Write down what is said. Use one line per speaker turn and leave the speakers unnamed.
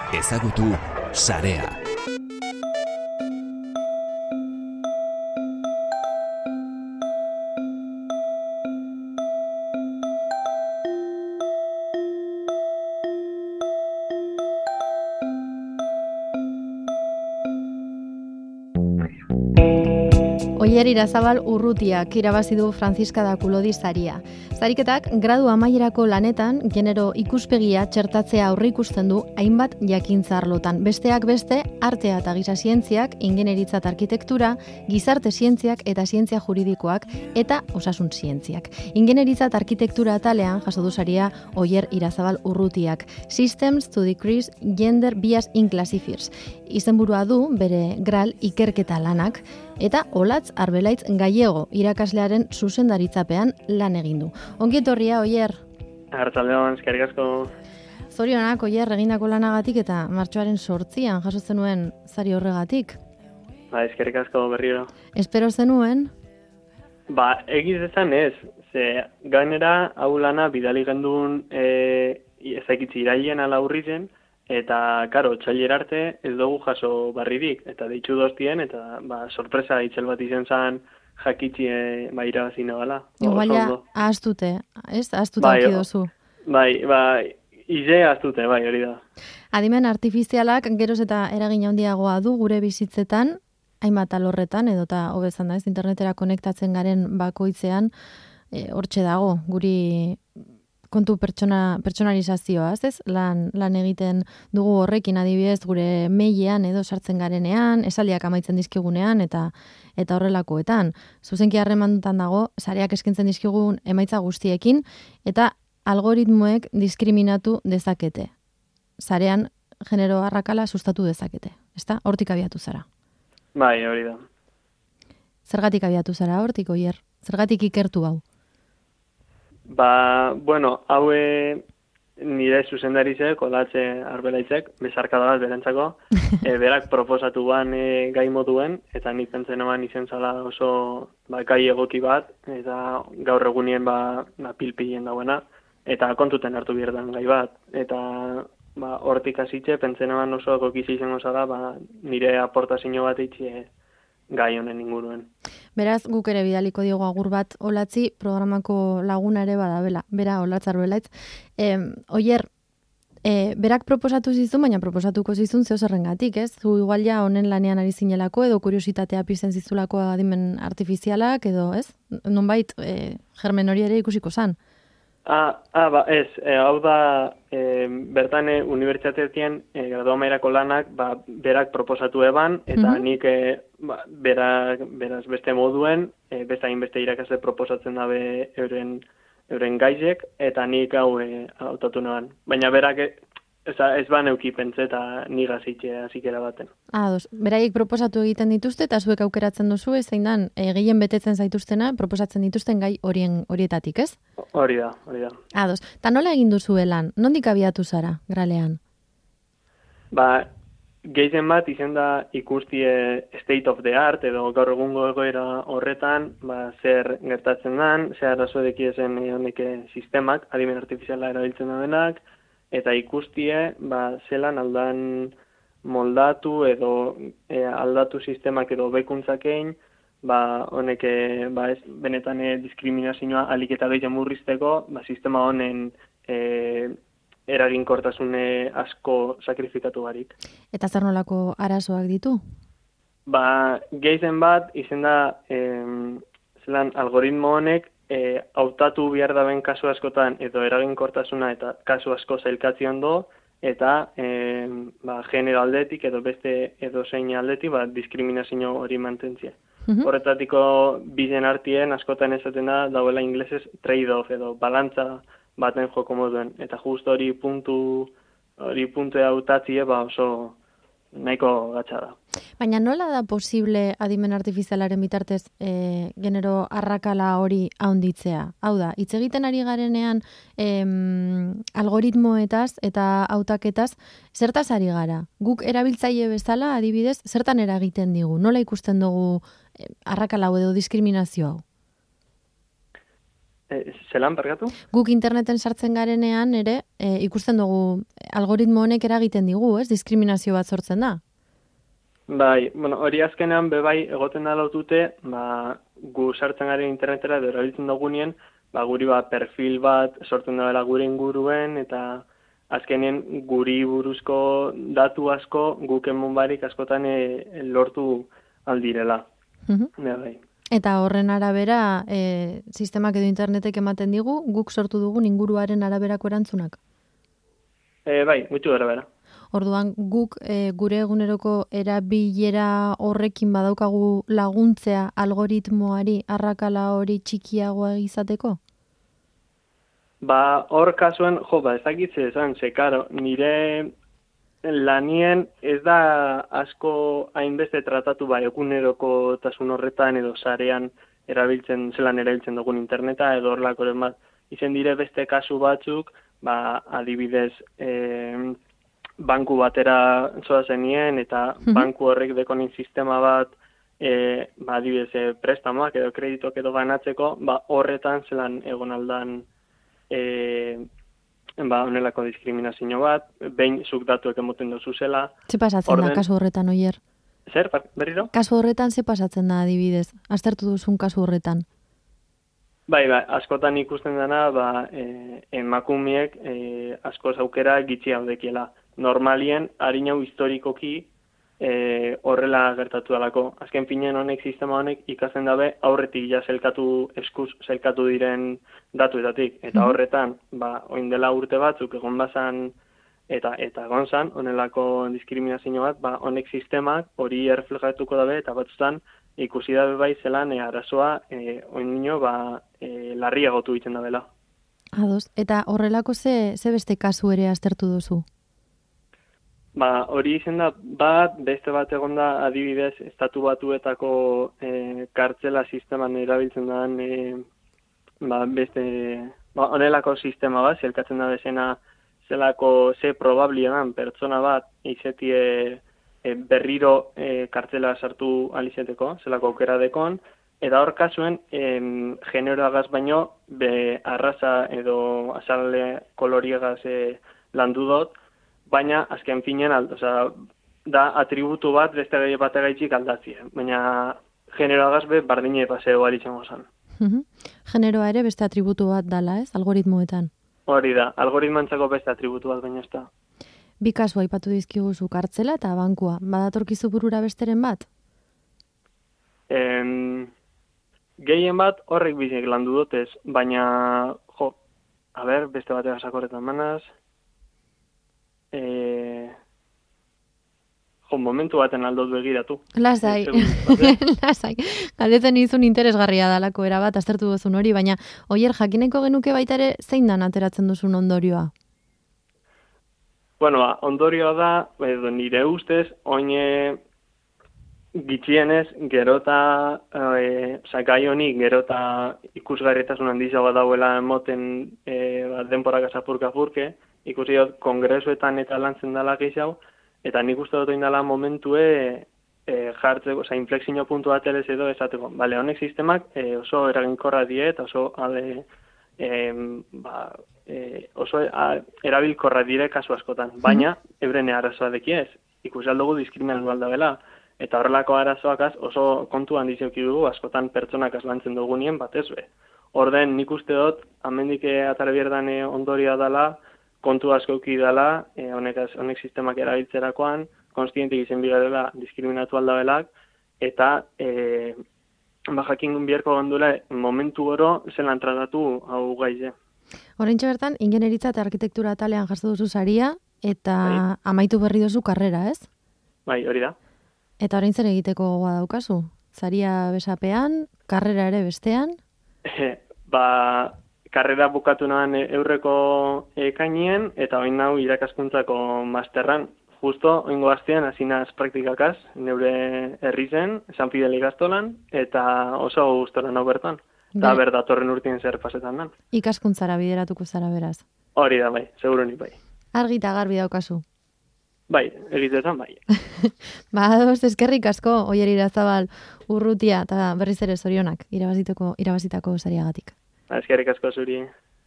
Ezagutu sarea.
Oier Irazabal Urrutiak irabazi du Franziska da Kulodi saria. Sariketak gradu amaierako lanetan genero ikuspegia txertatzea aurreikusten du hainbat jakintza arlotan. Besteak beste, artea eta giza zientziak, ingenieritza eta arkitektura, gizarte zientziak eta zientzia juridikoak eta osasun zientziak. Ingenieritza eta arkitektura atalean jaso du saria Oier Irazabal Urrutiak. Systems to Decrease Gender Bias in Classifiers. Izenburua du bere GRAL ikerketa lanak eta Olatz Arbelaitz Gallego irakaslearen zuzendaritzapean lan egin du. Ongi etorria, Oier.
Arratsaldeon, eskerrik asko.
Zorionak, Oier, egindako lanagatik eta martxoaren 8an jaso zenuen sari horregatik.
Eskerrik asko berriro.
Espero zenuen?
Egiz esan ez. Ze gainera hau lana bidali gendun ezakitzi irailean ala urrizen, eta, karo, otsailera arte ez dugu jaso barririk, eta deitzu doztien, eta sorpresa itzel bat izen zan jakitzi irabazi nabala.
Igual ja, ahaztute, ez? Ahaztute hauki dozu.
Ize ahaztute, hori da.
Adimen artifizialak geroz eta eragin handiagoa du gure bizitzetan, hainbat alorretan, edota hobezan da, ez internetera konektatzen garen bakoitzean, hortxe dago, guri kontu pertsonalizazioaz, ez? Lan egiten dugu horrekin adibidez gure mailean edo sartzen garenean, esaldiak amaitzen dizkigunean eta horrelakoetan. Zuzenki harremandutan dago, sareak eskaintzen dizkigun emaitza guztiekin eta algoritmoek diskriminatu dezakete. Sarean genero arrakala sustatu dezakete, ezta? Hortik abiatu zara.
Hori da.
Zergatik abiatu zara hortik, Oier? Zergatik ikertu hau?
Hau nire zuzendarizek, Olatze Arbelaitzek, bezarkada bat berentzako, berak proposatu ban gai moduen, eta nik pentzen eman izen zala oso gai egoki bat, eta gaur egunien pilpilien dauena, eta kontuten hartu bierdan gai bat, eta hortik hasitxe, pentzen eman oso egokizi izango zala, nire aportazio bat itxie gai honen inguruen.
Beraz, guk ere bidaliko diogu agur bat Olatzi, programako laguna ere badabela, bera Olatz Arbelaitz. Oier, berak proposatu zizun, baina proposatuko zizun zeo zerrengatik, ez? Zu igual ja honen lanean ari zinelako, edo kuriositatea pizten zizulako adimen artifizialak, edo, ez? Nonbait, germen hori ere ikusiko zan.
Ez, hau da, bertan unibertsitatean gradu amaierako lanak berak proposatu eban, eta nik beraz beste moduen, beste hainbeste irakasle proposatzen dabe euren gaizek, eta nik hau hautatu neban. Baina berak ez neuki pentsa eta nik azikera baten.
Beraiek proposatu egiten dituzte, eta zuek aukeratzen duzu, zein dan, gehien betetzen zaituztena, proposatzen dituzten gai horietatik, ez?
Hori da.
Ta nola egin duzu lan? Nondik abiatu zara, gralean?
Gehien bat izen da ikustie state of the art, edo gaur egungo egoera horretan, zer gertatzen den, zer arazoedeki ezen honeke sistemak, adimen artifiziala erabiltzen da denak, eta ikustie, zelan aldan moldatu edo aldatu sistemak edo bekuntzakein, honek benetan diskriminazioa alik eta gehiago murrizteko, sistema honen eraginkortasune asko sakrifikatu barik.
Eta zer nolako arazoak ditu?
Gehien bat, izen da, zelan algoritmo honek, hautatu behar daben kasu askotan edo eraginkortasuna eta kasu asko zailkatzen do, eta genero aldetik edo beste edo zein aldetik diskriminazio hori mantentzia. Horretatiko bizen artien askotan esaten da dauela inglesez trade-off edo balantza baten joko moduen. Eta just hori puntu hautatzie oso nahiko gatsa da.
Baina nola da posible adimen artifizialaren bitartez genero arrakala hori haunditzea? Hau da, hitz egiten ari garenean algoritmoetaz eta hautaketaz, zertaz ari gara? Guk erabiltzaile bezala, adibidez, zertan eragiten digu? Nola ikusten dugu arrakala hau edo diskriminazio hau?
Zelan, barkatu?
Guk interneten sartzen garenean ere, ikusten dugu algoritmo honek eragiten digu, ez? Diskriminazio bat sortzen da.
Bai, hori azkenean bebai egoten da lotute, gu sartzen garen internetera edo erabiltzen dugunien, guri perfil bat sortzen dela gure inguruen, eta azkenean guri buruzko datu asko guk emon barik askotan lortu aldirela. Bai.
Eta horren arabera, sistemak edo internetek ematen digu, guk sortu dugun inguruaren araberako erantzunak?
Bai, gutxu arabera.
Orduan, guk gure eguneroko erabilera horrekin badaukagu laguntzea algoritmoari arrakala hori txikiagoa izateko?
Hor kasuen, ez dakitze esan, karo, nire lanien ez da asko hainbeste tratatu eguneroko tasun horretan edo sarean zelan erabiltzen dugun interneta edo horlakoren bat. Izen dire beste kasu batzuk, adibidez, banku batera zoa zenien eta banku horrek dekonin sistema bat, adibidez, prestamoak edo kreditok edo banatzeko, horretan zelan egon aldan honelako diskriminazio bat, behin zuk datuek emoten dozu zela.
Ze pasatzen da kasu horretan, Oier?
Zer, berriro?
Kasu horretan ze pasatzen da, adibidez? Aztertu duzun kasu horretan?
Bai, askotan ikusten dena, emakumeek askoz aukera gitxi haudekiela. Normalien, harin hau historikoki horrela gertatu dalako. Azken finean honek, sistema honek ikasten dabe aurretik ja zelkatu diren datuetatik. Eta horretan, oin dela urte batzuk egon bazan eta egon zan, honelako diskriminazio bat, honek sistemak hori erreflejatuko dabe eta batzutan ikusi dabe bai zelan arazoa oin nino larriagotu egiten dabela.
Ados, eta horrelako ze beste kasu ere aztertu duzu?
Hori izen da, beste bat egon da adibidez, estatu batuetako kartzela sisteman erabiltzen den beste, honelako sistema bat, zelkatzen da bezena zelako ze probablia dan pertsona bat izetie berriro kartzela sartu alizeteko, zelako aukera dekon, eta hor kasuen generoagaz baino arraza edo azale koloriegaz landu dut, baina azken finean, da atributu bat beste gehi bategaitzik aldatzea. Baina generoagaz bardine paseo alitzen gozan.
Generoa ere beste atributu bat dala, ez? Algoritmoetan.
Hori da, algoritmantzako beste atributu bat, baina ez da.
Bi kasu aipatu dizkiguzu, kartzela eta bankua. Badatorkizu burura besteren bat?
Gehien bat horrek bizek landu dutez, baina, beste batean sakorretan manaz, momentu baten aldot begiratu.
Lasai, lasai. Galdetzen izun interesgarria dalako erabat, aztertu duzun hori, baina Oier, jakineko genuke baita ere zein dan ateratzen duzun ondorioa?
Ondorioa da, nire ustez, oine gitxienez, gerota, gai honi, gerota ikusgarritasun handizagoa dauela emoten denporak apurka-apurke, ikusi dut kongresuetan eta lantzen dela gehiago, eta nik uste dut indala momentue jartzeko, inflexio puntu bat elez edo esateko. Honek sistemak oso eraginkorra die eta oso erabilkorra dire kasu askotan, baina euren arazoa dekiez, ikusi aldugu diskriminatu aldabela, eta horrelako arazoakaz oso kontu handizeuki dugu askotan pertsonak lantzen dugunien batez be. Orden nik uste dut, amendik atara bierdan ondorioa dela, kontu askoki dela, honek sistemak erabiltzerakoan, konstientik izen bigarela diskriminatu aldabelak, eta jakin biherko gondula momentu oro zelan tratatu hau gaize.
Horreintxe bertan, ingenieritza eta arkitektura atalean jaso duzu saria, eta amaitu berri duzu karrera, ez?
Bai, hori da.
Eta orain zer egiteko gogoa daukazu? Saria besapean, karrera ere bestean?
Karrera bukatu nahan eurreko ekainien, eta oin nau irakaskuntzako masterran. Justo, oingo hastean, hasinaz praktikakaz, neure herri zen, San Fidel ikastolan, eta oso gustoran hau bertan. Eta datorren urtien zer pasetan dan.
Ikaskuntzara bideratuko zara beraz.
Hori da, bai, segurunik bai.
Argi eta garbi daukazu.
Bai, egitetan bai.
Ados, eskerrik asko, Oier Irazabal Urrutia, eta berriz ere zorionak irabazitako sariagatik.
Eskerrik asko zuri.